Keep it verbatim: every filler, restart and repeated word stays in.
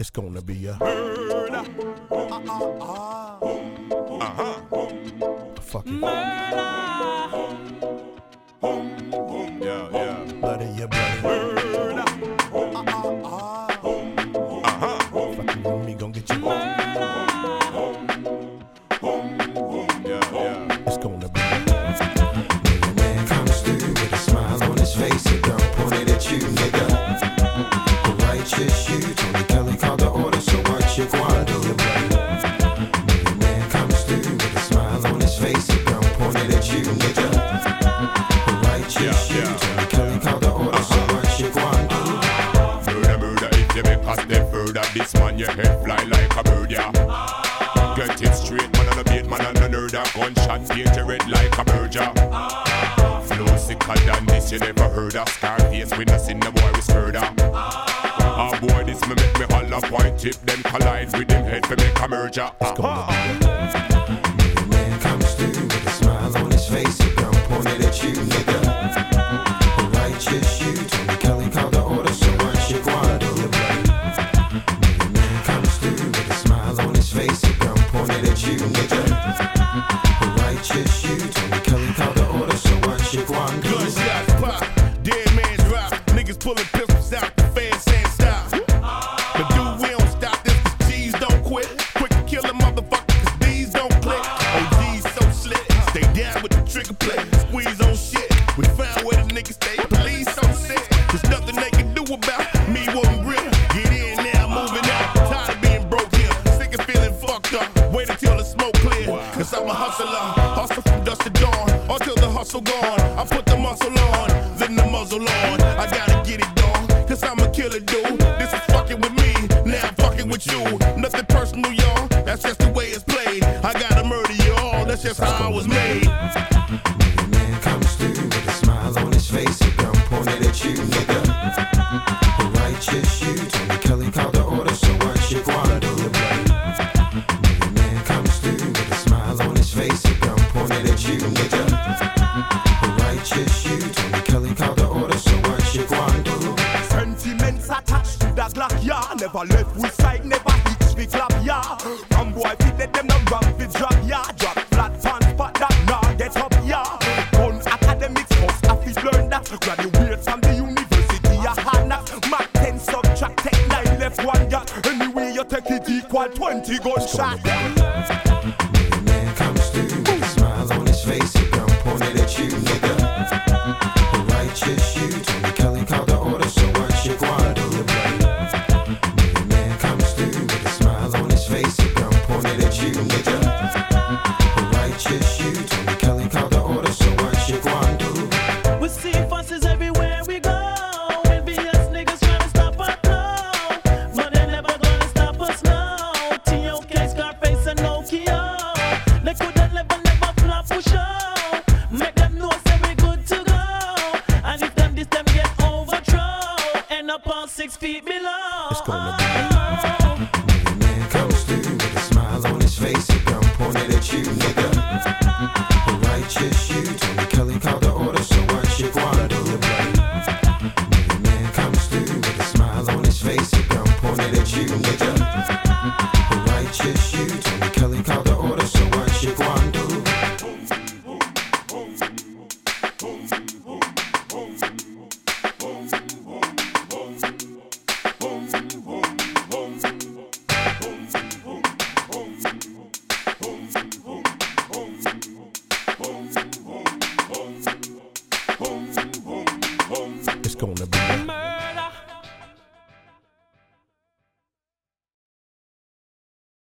It's gonna be a murder. Uh-uh-uh. Uh-huh. A fucking murder. Yeah, yeah. Bloody, yeah, bloody. Murder. Uh-uh-uh. Uh-huh. Fucking with me, gon' get you. Yeah, yeah. It's gonna be a man comes through with a smile on his face. He gun pointed at you, nigga. The righteous you. Tony Kelly called the order, so what you gonna do? A man comes through with a smile on his face. He gun pointed at you, nigga. The righteous you. Tony Kelly called the order, so what you gonna do? Murder, murder, if you make us step further, this man your head fly like a bird, yeah. Get it straight, man, on a beat, man, on a nerd. Gunshot paint your red like a burger. Flow sicker than this, you never heard of. Scarface, we not seen the boy with murder. Ah, boy, this me make me holler point tip. Them collide with him head for make a merger. A man comes through with a smile on his face. He gun pointed at you, nigga. The righteous you. Tony Kelly called the order, so what you gonna do? A man comes through with a smile on his face. He gun pointed at you, nigga. The righteous you. Tony Kelly called the order, so what you gonna do? Gunshots pop, dead man's drop. Niggas pulling pistols out the fast and stop. But dude, we don't stop this, cause G's don't quit. Quick to kill a motherfucker, cause these don't click. Oh, G's so slick, stay down with the trigger play. Squeeze on shit, we found where the niggas stay. Police so sick, there's nothing they can do about me wasn't real. Get in now, moving out, tired of being broke here. Sick of feeling fucked up, wait until the smoke clear. Cause I'm a hustler, hustle from dusk to dawn. Until the hustle gone, I put the muscle on, then the muzzle on. I gotta get it done, cause I'm a killer dude. This is fucking with me, now I'm fucking with you. Nothing personal, y'all, that's just the way it's played. I gotta murder you all, that's just how I was made. A man comes through with a smile on his face. He gun pointed at you, nigga. The righteous you. Tony Kelly called the order, so what you gonna do? A man comes through with a smile on his face. He gun pointed at you, nigga. The righteous you. Tony Kelly called the order, so what you gonna do? Sentiments attached to the Glock, yeah. Never left with side, never hitch the clap, yeah. Some boy fit let them not ramp it drop, yeah. Drop flat pants, but that nah get up, yeah. On academics, must have to learn that. Graduate from the university, yeah, hard knock. Mark ten subtract, take nine, left one gap. Anyway, you take it equal twenty gunshot. A man comes through with a smile on his face. He gun pointed at you, nigga. The righteous you. Tony Kelly called the order, so what you gonna do? A man comes through with a smile on his face. He gun pointed at you, nigga. The righteous you. Tony Kelly called the order, so what you gonna do? We see fusses everywhere we go. Envious niggas trying to stop our flow, but they never gonna stop us now. T O K, Scarface and Nokia, they coulda never, never flop for show. Make them know say we good to go. And if them this them get overthrown, end up on six feet below. It's gonna be A man comes through with a smile on his face. He gun pointed at you, nigga. The righteous you. Tony Kelly called the order, so what you gonna do? A man comes through with a smile on his face. He gun pointed at you, nigga. The righteous you. Tony Kelly called the order, so what you gonna do? It's gonna be